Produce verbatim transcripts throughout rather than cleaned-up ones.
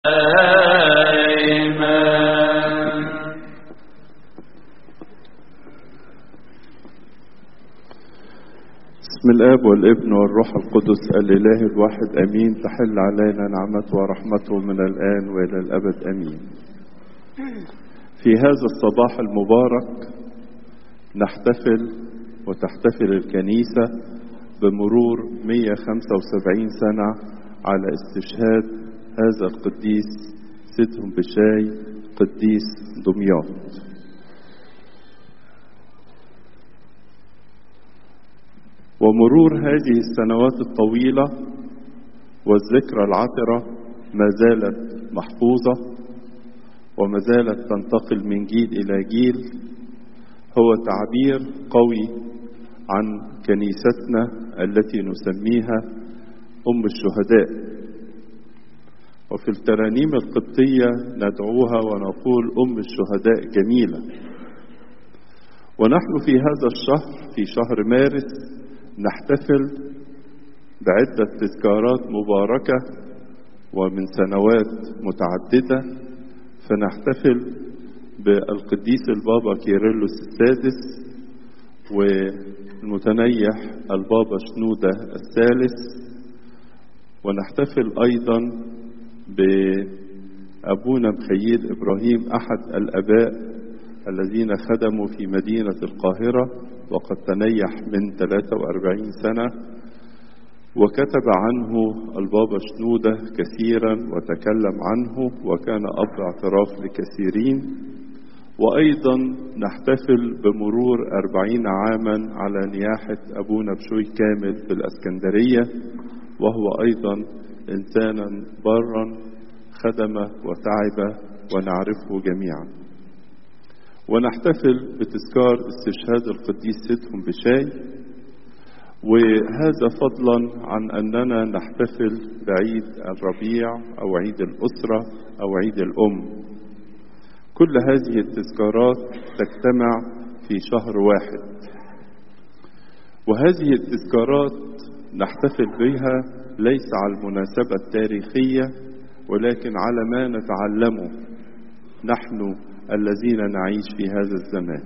آمين. بسم الآب والابن والروح القدس الإله الواحد أمين. تحل علينا نعمته ورحمته من الآن وإلى الأبد أمين. في هذا الصباح المبارك نحتفل وتحتفل الكنيسة بمرور مئة وخمسة وسبعين سنة على استشهاد هذا القديس سيدهم بشاي قديس دمياط. ومرور هذه السنوات الطويلة والذكرى العطرة ما زالت محفوظة وما زالت تنتقل من جيل إلى جيل، هو تعبير قوي عن كنيستنا التي نسميها أم الشهداء. وفي الترانيم القبطية ندعوها ونقول أم الشهداء جميلة. ونحن في هذا الشهر، في شهر مارس، نحتفل بعدة تذكارات مباركة ومن سنوات متعددة. فنحتفل بالقديس البابا كيرلس السادس والمتنيح البابا شنودة الثالث، ونحتفل أيضا بأبونا مخيل إبراهيم أحد الآباء الذين خدموا في مدينة القاهرة وقد تنيح من ثلاثة وأربعين سنة، وكتب عنه البابا شنودة كثيرا وتكلم عنه وكان أب اعتراف لكثيرين. وأيضا نحتفل بمرور أربعين عاما على نياحة أبونا بشوي كامل في الأسكندرية، وهو أيضا إنسانا برا خدم وتعب ونعرفه جميعا. ونحتفل بتذكار استشهاد القديس سيدهم بشاي، وهذا فضلا عن أننا نحتفل بعيد الربيع أو عيد الأسرة أو عيد الأم. كل هذه التذكارات تجتمع في شهر واحد، وهذه التذكارات نحتفل بها ليس على المناسبة التاريخية ولكن على ما نتعلمه نحن الذين نعيش في هذا الزمان.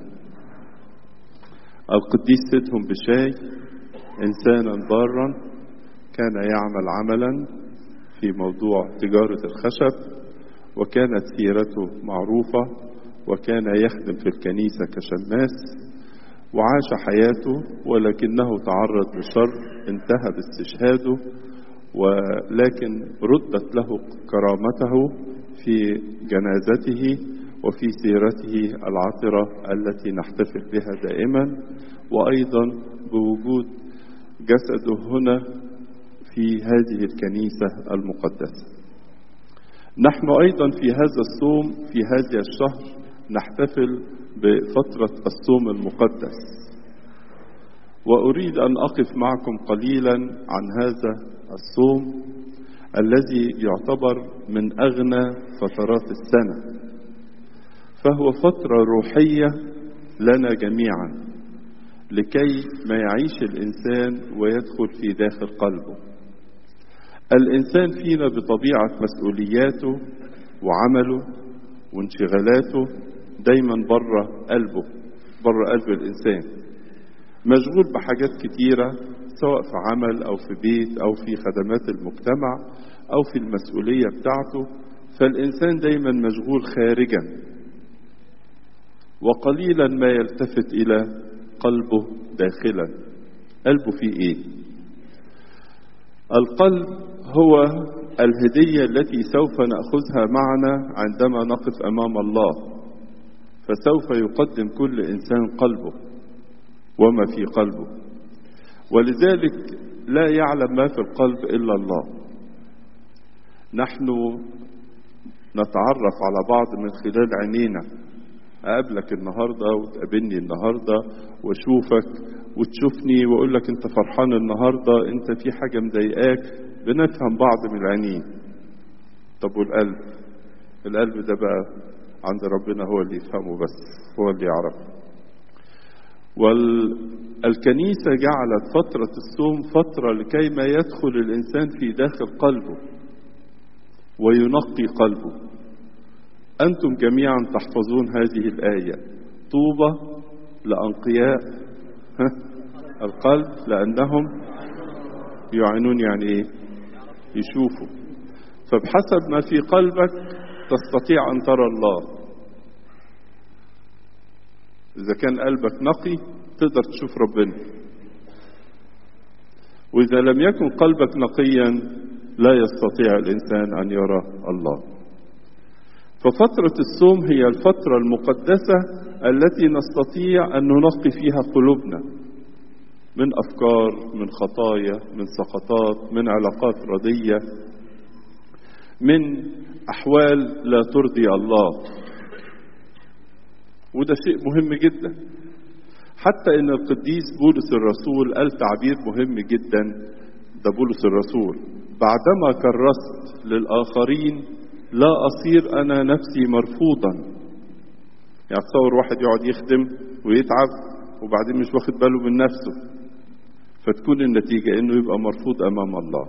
القديس سيدهم بشاي إنسانا بارا كان يعمل عملا في موضوع تجارة الخشب، وكانت سيرته معروفة، وكان يخدم في الكنيسة كشماس وعاش حياته، ولكنه تعرض لشر انتهى باستشهاده، ولكن ردت له كرامته في جنازته وفي سيرته العطرة التي نحتفل بها دائما، وأيضا بوجود جسده هنا في هذه الكنيسة المقدسة. نحن أيضا في هذا الصوم في هذا الشهر نحتفل بفترة الصوم المقدس، وأريد أن أقف معكم قليلا عن هذا الصوم الذي يعتبر من أغنى فترات السنة، فهو فترة روحية لنا جميعا لكي ما يعيش الإنسان ويدخل في داخل قلبه. الإنسان فينا بطبيعة مسؤولياته وعمله وانشغالاته دايما بره قلبه، بره قلب الإنسان، مشغول بحاجات كتيرة سواء في عمل أو في بيت أو في خدمات المجتمع أو في المسؤولية بتاعته. فالإنسان دايما مشغول خارجا وقليلا ما يلتفت إلى قلبه داخلا. قلبه فيه إيه؟ القلب هو الهدية التي سوف نأخذها معنا عندما نقف أمام الله، فسوف يقدم كل إنسان قلبه وما في قلبه، ولذلك لا يعلم ما في القلب إلا الله. نحن نتعرف على بعض من خلال عينينا، أقابلك النهاردة وتقابلني النهاردة واشوفك وتشوفني وأقول لك أنت فرحان النهاردة، أنت في حاجة مضايقاك، بنفهم بعض من العينين. طب والقلب؟ القلب ده بقى عند ربنا هو اللي يفهمه، بس هو اللي يعرفه. والكنيسة جعلت فترة الصوم فترة لكي ما يدخل الإنسان في داخل قلبه، وينقي قلبه. أنتم جميعا تحفظون هذه الآية: طوبى لأنقياء القلب لأنهم يعينون. يعني إيه؟ يشوفوا. فبحسب ما في قلبك تستطيع أن ترى الله. إذا كان قلبك نقي تقدر تشوف ربنا، وإذا لم يكن قلبك نقيا لا يستطيع الإنسان أن يرى الله. ففترة الصوم هي الفترة المقدسة التي نستطيع أن ننقي فيها قلوبنا من أفكار، من خطايا، من سقطات، من علاقات ردية، من أحوال لا ترضي الله. وده شيء مهم جدا، حتى إن القديس بولس الرسول قال تعبير مهم جدا. ده بولس الرسول: بعدما كرست للآخرين لا أصير أنا نفسي مرفوضا. يعني تصور واحد يقعد يخدم ويتعب وبعدين مش واخد باله من نفسه، فتكون النتيجة إنه يبقى مرفوض أمام الله.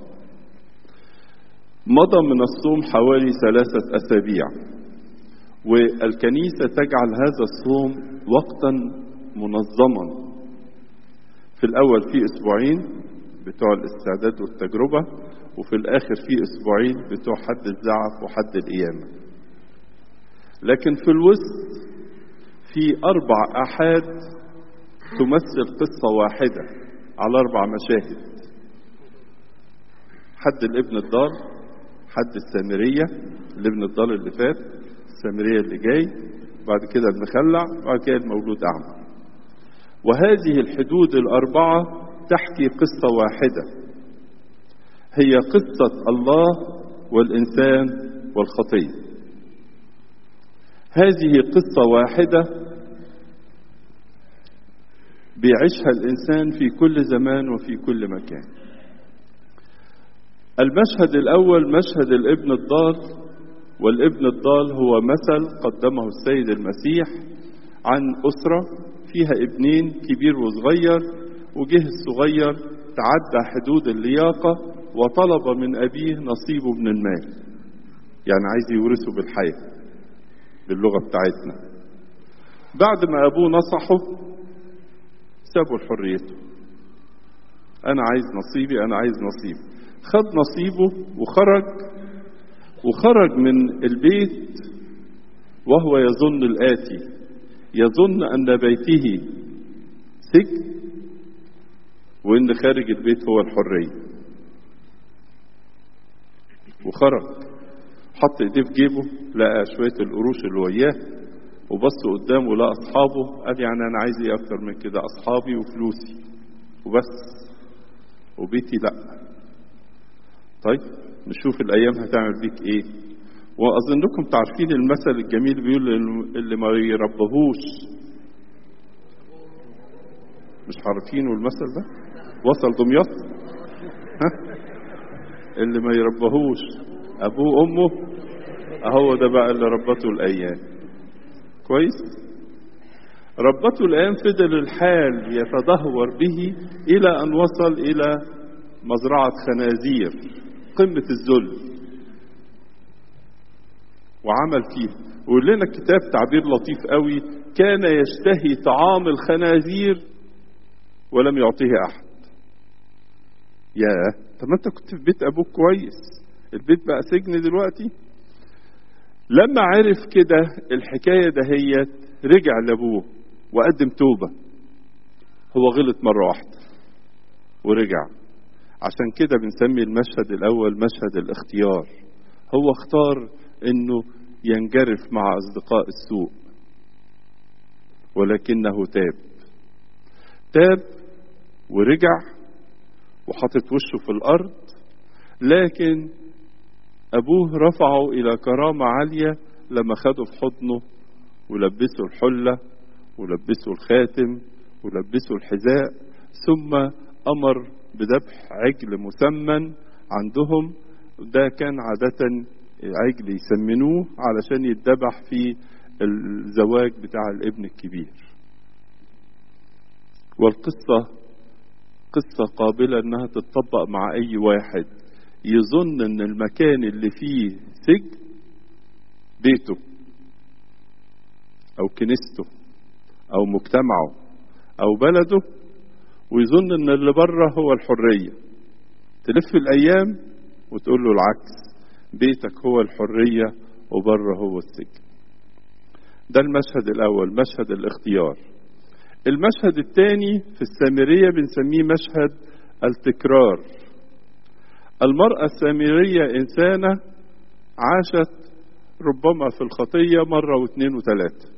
مضى من الصوم حوالي ثلاثة أسابيع، والكنيسة تجعل هذا الصوم وقتا منظما. في الأول في أسبوعين بتوع الاستعداد والتجربة، وفي الآخر في أسبوعين بتوع حد الزعف وحد القيامة. لكن في الوسط في أربع أحاد تمثل قصة واحدة على أربع مشاهد: حد الابن الضال، حد السامرية الابن الضال اللي فات، السامرية اللي جاي، بعد كده المخلع، بعد كده المولود أعمى. وهذه الحدود الأربعة تحكي قصة واحدة، هي قصة الله والإنسان والخطية. هذه قصة واحدة بيعيشها الإنسان في كل زمان وفي كل مكان. المشهد الأول مشهد الابن الضال، والابن الضال هو مثل قدمه السيد المسيح عن أسرة فيها ابنين كبير وصغير، وجه الصغير تعدى حدود اللياقة وطلب من أبيه نصيبه من المال، يعني عايز يورثه بالحياة باللغة بتاعتنا. بعد ما أبوه نصحه سابه لحريته، أنا عايز نصيبي، أنا عايز نصيبي. خد نصيبه وخرج، وخرج من البيت وهو يظن الآتي: يظن أن بيته سجن وإن خارج البيت هو الحرية. وخرج حط ايديه في جيبه، لقى شوية القروش اللي وياه، وبص قدامه لقى أصحابه، قال يعني أنا عايز إيه أكتر من كده؟ أصحابي وفلوسي وبس، وبيتي لأ. طيب نشوف الأيام هتعمل بيك إيه. وأظنكم تعرفين المثل الجميل بيقول اللي ما يربهوش، مش عارفينه المثل ده؟ وصل دمياط؟ ها؟ اللي ما يربهوش أبوه وأمه أهو ده بقى اللي ربته الأيام. كويس؟ ربته الأيام فضل الحال يتدهور به إلى أن وصل إلى مزرعة خنازير، قمة الذل، وعمل فيه. ويقول لنا الكتاب تعبير لطيف قوي: كان يشتهي طعام الخنازير ولم يعطيه أحد. يا طب ما انت كنت في بيت أبوك كويس، البيت بقى سجن دلوقتي. لما عرف كده الحكاية دهيت رجع لأبوه وقدم توبة. هو غلط مرة واحدة ورجع. عشان كده بنسمي المشهد الأول مشهد الاختيار. هو اختار انه ينجرف مع أصدقاء السوء، ولكنه تاب تاب ورجع وحطت وشه في الأرض. لكن أبوه رفعه إلى كرامة عالية لما خده في حضنه ولبسه الحلة ولبسه الخاتم ولبسه الحذاء، ثم أمر بذبح عجل مسمن عندهم. ده كان عادة عجل يسمنوه علشان يتذبح في الزواج بتاع الابن الكبير. والقصة قصة قابلة انها تتطبق مع اي واحد يظن ان المكان اللي فيه السجن بيته أو كنيسته أو مجتمعه أو بلده، ويظن إن اللي بره هو الحرية. تلف الأيام وتقول له العكس، بيتك هو الحرية وبره هو السجن. ده المشهد الأول، مشهد الاختيار. المشهد الثاني في السامرية بنسميه مشهد التكرار. المرأة السامرية إنسانة عاشت ربما في الخطية مرة واثنين وثلاثة،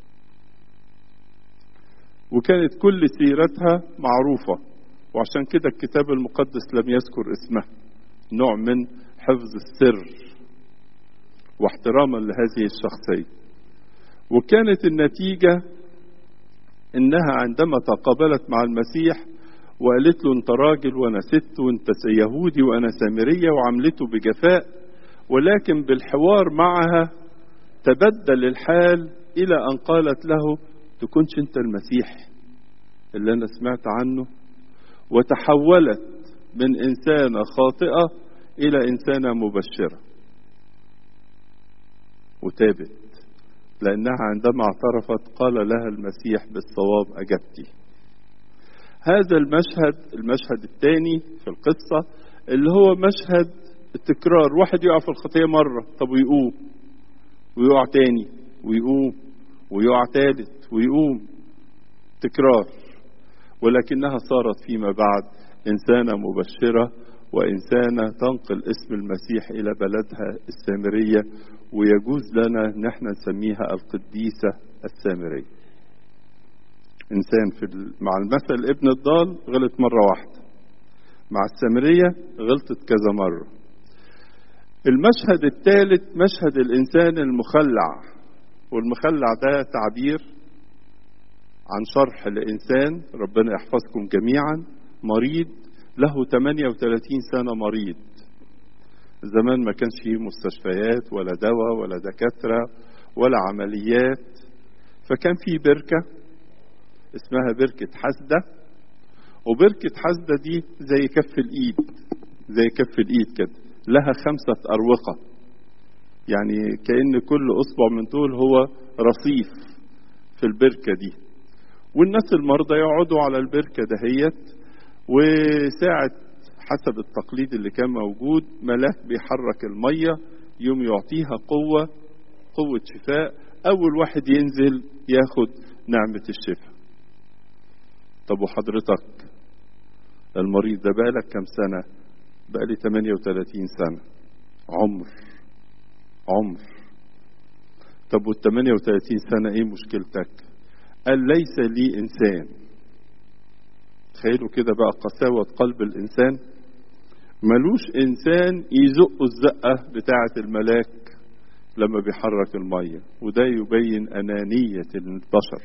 وكانت كل سيرتها معروفة، وعشان كده الكتاب المقدس لم يذكر اسمها، نوع من حفظ السر واحتراما لهذه الشخصية. وكانت النتيجة إنها عندما تقابلت مع المسيح وقالت له أنت راجل وأنا ست وأنت يهودي وأنا سامرية، وعملته بجفاء، ولكن بالحوار معها تبدل الحال إلى أن قالت له تكونش أنت المسيح اللي أنا سمعت عنه، وتحولت من إنسانة خاطئة إلى إنسانة مبشرة وتابت، لأنها عندما اعترفت قال لها المسيح بالصواب أجبتي. هذا المشهد، المشهد الثاني في القصة اللي هو مشهد التكرار. واحد يقع في الخطية مرة، طب ويقوم ويقع تاني ويقوم ويقع ثالث ويقوم، تكرار. ولكنها صارت فيما بعد إنسانة مبشرة وإنسانة تنقل اسم المسيح إلى بلدها السامرية، ويجوز لنا ان احنا نسميها القديسة السامرية. انسان في مع المثل ابن الضال غلط مرة واحدة، مع السامرية غلطت كذا مرة. المشهد الثالث مشهد الانسان المخلع، والمخلع ده تعبير عن شرح لإنسان، ربنا يحفظكم جميعا، مريض له ثمانية وثلاثين سنة مريض. زمان ما كانش فيه مستشفيات ولا دواء ولا دكاترة ولا عمليات، فكان فيه بركة اسمها بركة حسدة، وبركة حسدة دي زي كف الإيد، زي كف الإيد كده، لها خمسة أروقة، يعني كأن كل أصبع من دول هو رصيف في البركة دي. والناس المرضى يقعدوا على البركة دهيت، وساعة حسب التقليد اللي كان موجود ملاك بيحرك المية يوم يعطيها قوة، قوة شفاء. أول واحد ينزل ياخد نعمة الشفاء. طب وحضرتك المريض ده بقالك كم سنة؟ بقالي ثمانية وثلاثين سنة، عمر عمر. طب وال ثمانية وثلاثين سنة ايه مشكلتك؟ قال ليس لي إنسان. تخيلوا كده بقى قساوة قلب الإنسان، ملوش إنسان يزق الزقة بتاعة الملاك لما بيحرك المية، وده يبين أنانية البشر.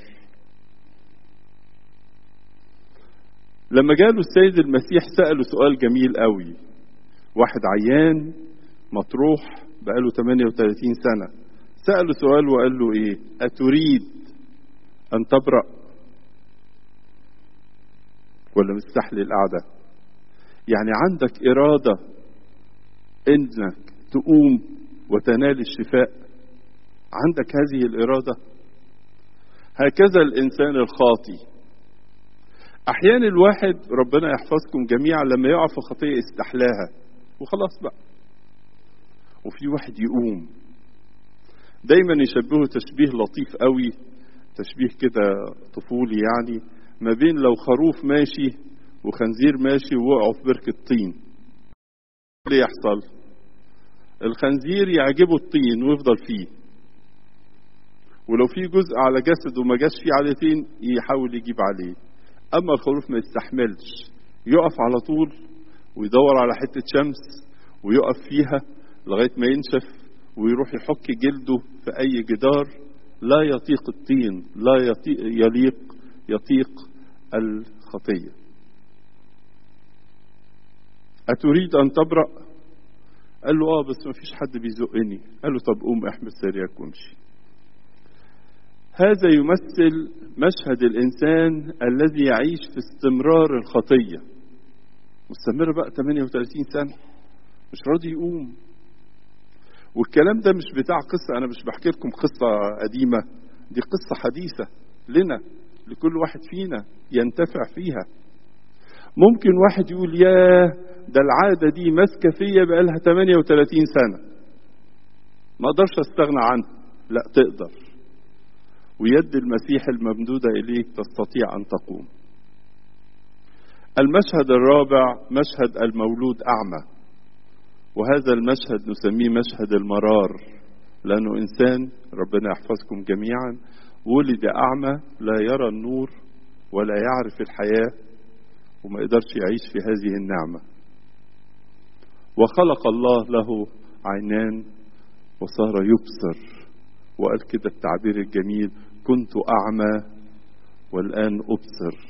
لما جاله السيد المسيح سأله سؤال جميل قوي، واحد عيان مطروح بقاله ثمانية وثلاثين سنة، سأله سؤال وقال له ايه؟ أتريد أن تبرأ ولا مستحلي القعدة؟ يعني عندك إرادة إنك تقوم وتنال الشفاء؟ عندك هذه الإرادة؟ هكذا الإنسان الخاطي. أحيانا الواحد ربنا يحفظكم جميعا لما يقع في خطيئة استحلاها وخلاص بقى، وفي واحد يقوم. دايما يشبهه تشبيه لطيف قوي، تشبيه كده طفولي، يعني ما بين لو خروف ماشي وخنزير ماشي ووقعوا في بركة طين، اللي يحصل؟ الخنزير يعجبه الطين ويفضل فيه، ولو في جزء على جسده ما جاش فيه عليه طين يحاول يجيب عليه. أما الخروف ما يستحملش، يقف على طول ويدور على حتة شمس ويقف فيها لغاية ما ينشف ويروح يحك جلده في أي جدار. لا يطيق الطين، لا يطيق يليق يطيق الخطية. أتريد أن تبرأ؟ قال له آه بس ما فيش حد بيزقني. قال له طب قوم احمل سريرك وامشي. هذا يمثل مشهد الإنسان الذي يعيش في استمرار الخطية، مستمر بقى ثمانية وثلاثين سنة مش راضي يقوم. والكلام ده مش بتاع قصة، أنا مش بحكي لكم قصة قديمة، دي قصة حديثة لنا، لكل واحد فينا ينتفع فيها. ممكن واحد يقول ياه ده العادة دي ماسكة فيا بقالها ثمانية وثلاثين سنة ما اقدرش استغنى عنها. لا تقدر، ويد المسيح الممدودة إليك تستطيع أن تقوم. المشهد الرابع مشهد المولود أعمى، وهذا المشهد نسميه مشهد المرار، لأنه إنسان ربنا يحفظكم جميعا ولد أعمى لا يرى النور ولا يعرف الحياة وما يقدرش يعيش في هذه النعمة. وخلق الله له عينان وصار يبصر، وقال كده التعبير الجميل كنت أعمى والآن أبصر.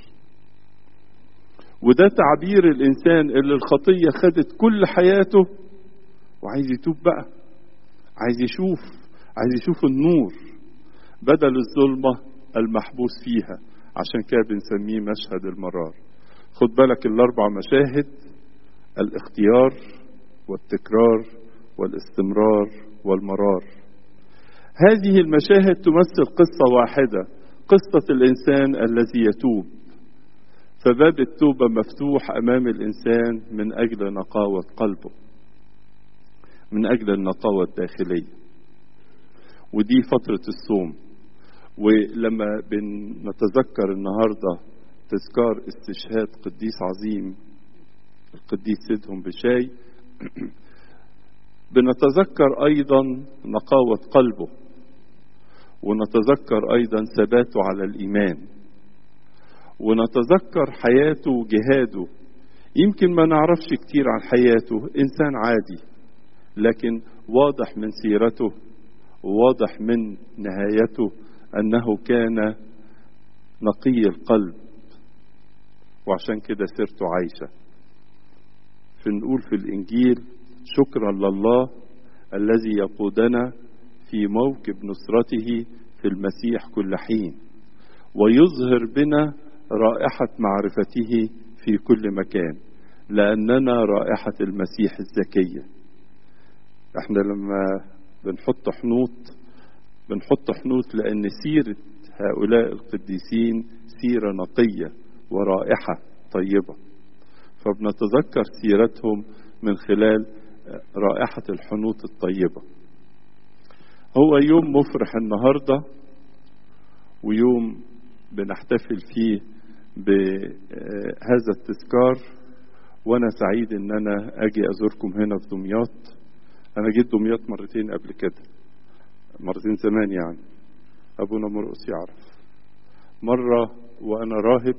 وده تعبير الإنسان اللي الخطية خدت كل حياته وعايز يتوب بقى، عايز يشوف عايز يشوف النور بدل الظلمة المحبوس فيها. عشان كده بنسميه مشهد المرار. خد بالك الأربع مشاهد: الاختيار والتكرار والاستمرار والمرار. هذه المشاهد تمثل قصة واحدة، قصة الإنسان الذي يتوب. فباب التوبة مفتوح أمام الإنسان من أجل نقاوة قلبه، من أجل النقاوة الداخلية. ودي فترة الصوم. ولما بنتذكر النهاردة تذكار استشهاد قديس عظيم القديس سيدهم بشاي، بنتذكر أيضا نقاوة قلبه، ونتذكر أيضا ثباته على الإيمان، ونتذكر حياته وجهاده. يمكن ما نعرفش كتير عن حياته، إنسان عادي، لكن واضح من سيرته وواضح من نهايته أنه كان نقي القلب، وعشان كده سيرته عايشة. فنقول في الإنجيل شكرا لله الذي يقودنا في موكب نصرته في المسيح كل حين، ويظهر بنا رائحة معرفته في كل مكان، لأننا رائحة المسيح الزكية. احنا لما بنحط حنوط بنحط حنوط لأن سيرة هؤلاء القديسين سيرة نقية ورائحة طيبة، فبنتذكر سيرتهم من خلال رائحة الحنوط الطيبة. هو يوم مفرح النهاردة، ويوم بنحتفل فيه بهذا التذكار، وانا سعيد ان انا اجي ازوركم هنا في دمياط. انا جيت دمياط مرتين قبل كده، مرتين زمان يعني، ابونا مرقس يعرف. مرة وانا راهب،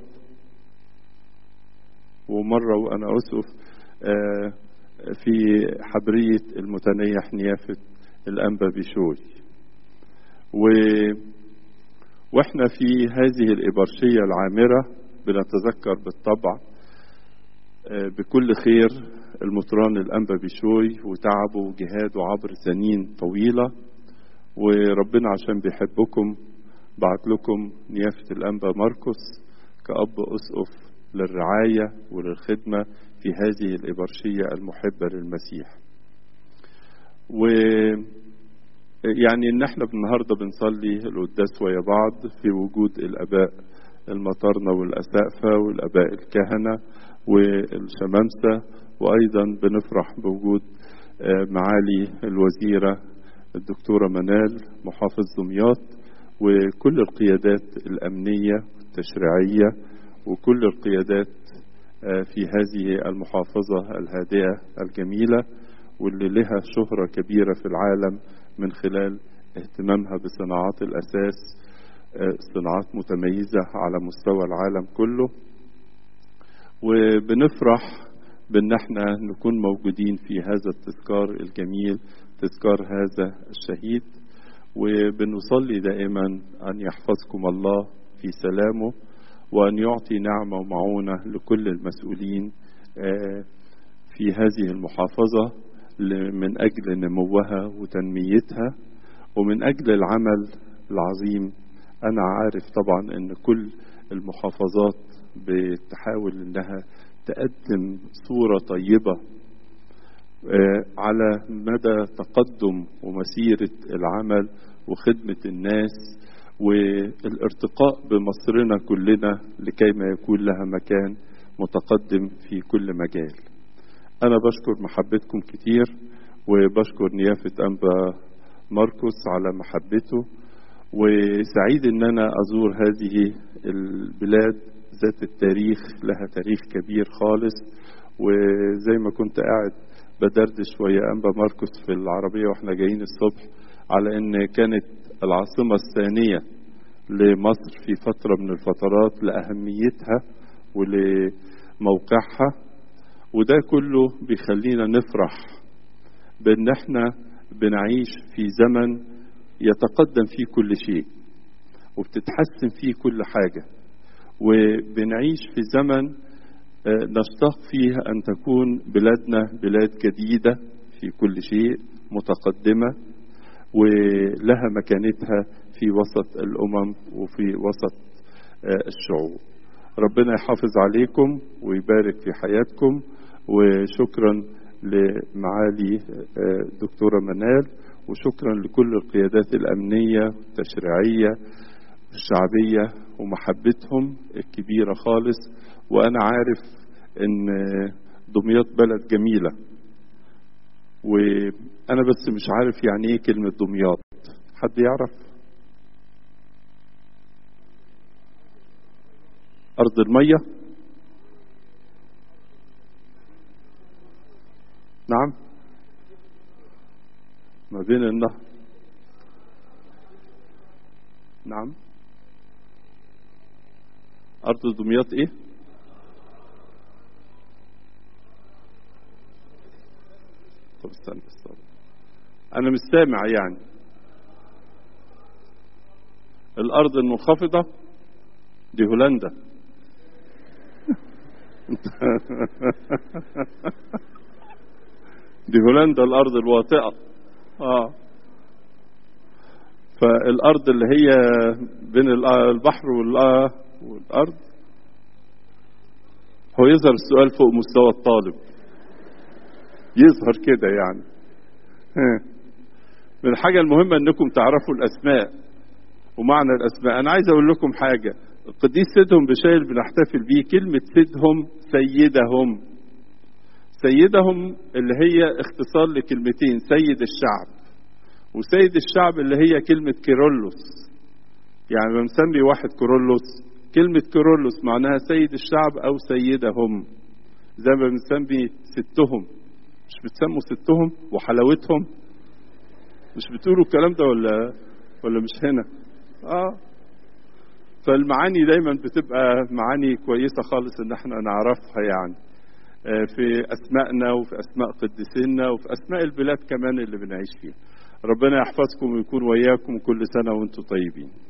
ومرة وانا اسقف في حبرية المتنيح نيافة الأنبا بشوي. و... واحنا في هذه الإبرشية العامرة بنتذكر بالطبع بكل خير المطران الأنبا بشوي وتعبه وجهاده عبر سنين طويلة، وربنا عشان بيحبكم بعت لكم نيافة الأنبا مرقس كأب أسقف للرعاية وللخدمة في هذه الإبرشية المحبة للمسيح. ويعني إن احنا النهاردة بنصلي القداس ويا بعض في وجود الآباء المطارنة والأسقفة والآباء الكهنة والشمامسة، وأيضا بنفرح بوجود معالي الوزيرة الدكتورة منال محافظ دمياط، وكل القيادات الأمنية والتشريعية وكل القيادات في هذه المحافظة الهادئة الجميلة، واللي لها شهرة كبيرة في العالم من خلال اهتمامها بصناعات الأساس، صناعات متميزة على مستوى العالم كله. وبنفرح بأن احنا نكون موجودين في هذا التذكار الجميل، تذكار هذا الشهيد. وبنصلي دائما أن يحفظكم الله في سلامه، وأن يعطي نعمة ومعونة لكل المسؤولين في هذه المحافظة من أجل نموها وتنميتها ومن أجل العمل العظيم. أنا عارف طبعا أن كل المحافظات بتحاول أنها تقدم صورة طيبة على مدى تقدم ومسيرة العمل وخدمة الناس والارتقاء بمصرنا كلنا لكي ما يكون لها مكان متقدم في كل مجال. أنا بشكر محبتكم كتير وبشكر نيافة أنبا مرقس على محبته، وسعيد أن أنا أزور هذه البلاد ذات التاريخ، لها تاريخ كبير خالص. وزي ما كنت قاعد بدردش شوية أنبا مرقس في العربية وإحنا جايين الصبح على أن كانت العاصمة الثانية لمصر في فترة من الفترات لأهميتها ولموقعها، وده كله بيخلينا نفرح بأن احنا بنعيش في زمن يتقدم فيه كل شيء وبتتحسن فيه كل حاجة، وبنعيش في زمن نشتاق فيه أن تكون بلادنا بلاد جديدة في كل شيء، متقدمة ولها مكانتها في وسط الأمم وفي وسط الشعوب. ربنا يحافظ عليكم ويبارك في حياتكم، وشكرا لمعالي دكتورة منال، وشكرا لكل القيادات الأمنية والتشريعية والشعبية ومحبتهم الكبيرة خالص. وأنا عارف إن دمياط بلد جميلة، وأنا بس مش عارف يعني إيه كلمة دمياط. حد يعرف؟ أرض المية؟ نعم، ما بين النهر. نعم، أرض دمياط إيه؟ طب استنى استنى، أنا مش سامع يعني. الأرض المنخفضة دي هولندا. دي هولندا الأرض الواطئة. آه فالأرض اللي هي بين البحر والأرض. هو يظهر السؤال فوق مستوى الطالب، يظهر كده يعني. من الحاجة المهمة أنكم تعرفوا الأسماء ومعنى الأسماء. أنا عايز أقول لكم حاجة. القديس سيدهم بشاير بنحتفل بيه، كلمة سيدهم سيدهم. سيدهم اللي هي اختصار لكلمتين، سيد الشعب وسيد الشعب اللي هي كلمة كيرلس. يعني لما نسمي واحد كيرلس، كلمة كيرلس معناها سيد الشعب أو سيدهم. زي ما بنسمي ستهم، مش بتسموا ستهم وحلاوتهم؟ مش بتقولوا الكلام ده ولا ولا مش هنا؟ اه فالمعاني دايما بتبقى معاني كويسة خالص ان احنا نعرفها يعني في اسمائنا وفي اسماء قديسينا وفي اسماء البلاد كمان اللي بنعيش فيها. ربنا يحفظكم ويكون وياكم كل سنة وانتم طيبين.